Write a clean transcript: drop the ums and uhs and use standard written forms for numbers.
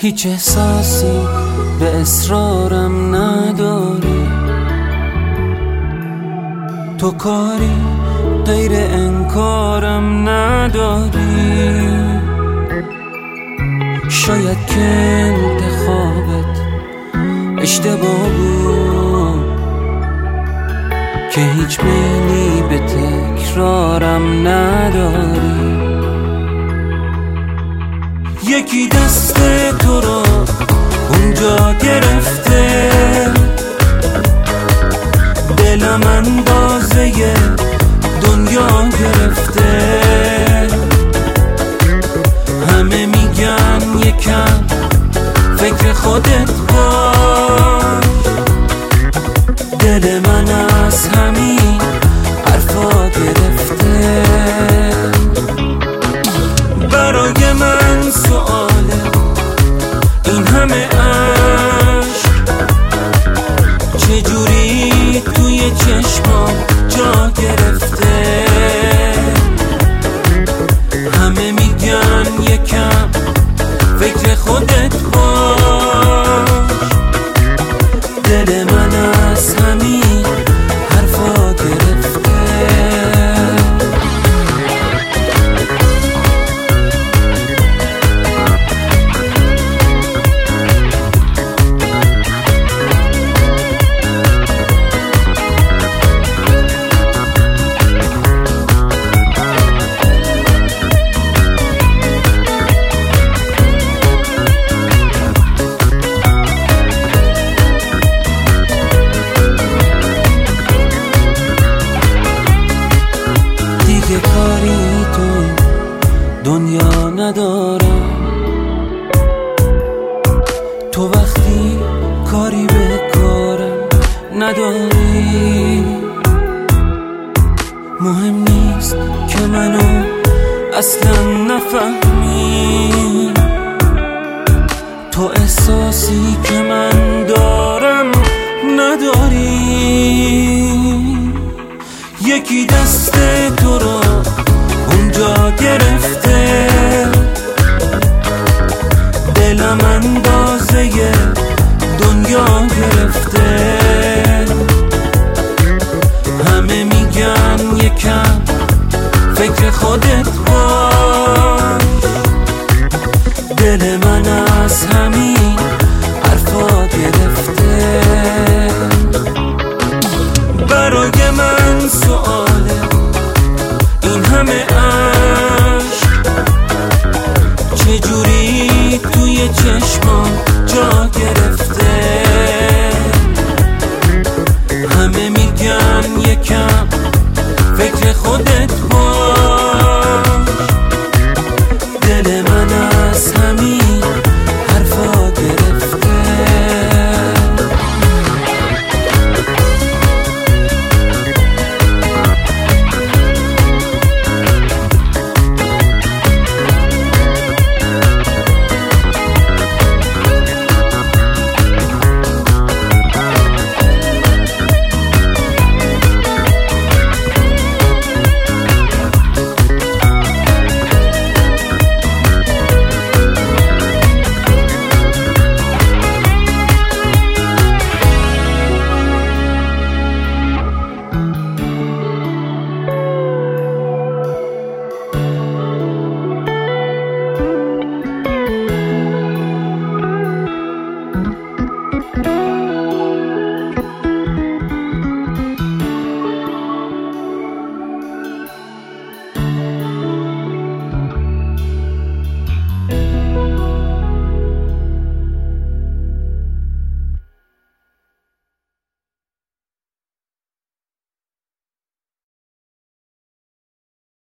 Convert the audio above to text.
هیچ احساسی به اصرارم نداری، تو کاری غیر انکارم نداری. شاید که انتخابت اشتباه بود که هیچ میلی به تکرارم نداری. یکی دست تو رو اونجا گرفته، دلم اندازه دنیا گرفته. همه میگن یکم فکر خودت باش، دل من از همین حرفا گرفته. برای من سؤاله این همه عشق چجوری توی چشمام جا گرفته. همه میگن یکم فکر خودت باش، دل من از همین حرفا گرفته. دیگه کاری تو دنیا ندارم، تو وقتی کاری به کارم نداری. مهم نیست که منو اصلا نفهمی، تو احساسی که من دارم نداری. یکی دست تو رو اونجا گرفته، دلم اندازه دنیا گرفته. همه میگن یکم فکر خودت باش، دل من از همین حرفا گرفته. برای من سؤاله این همه عشق چجوری توی چشمام جا گرفته. همه میگن یکم فکر خودت باش،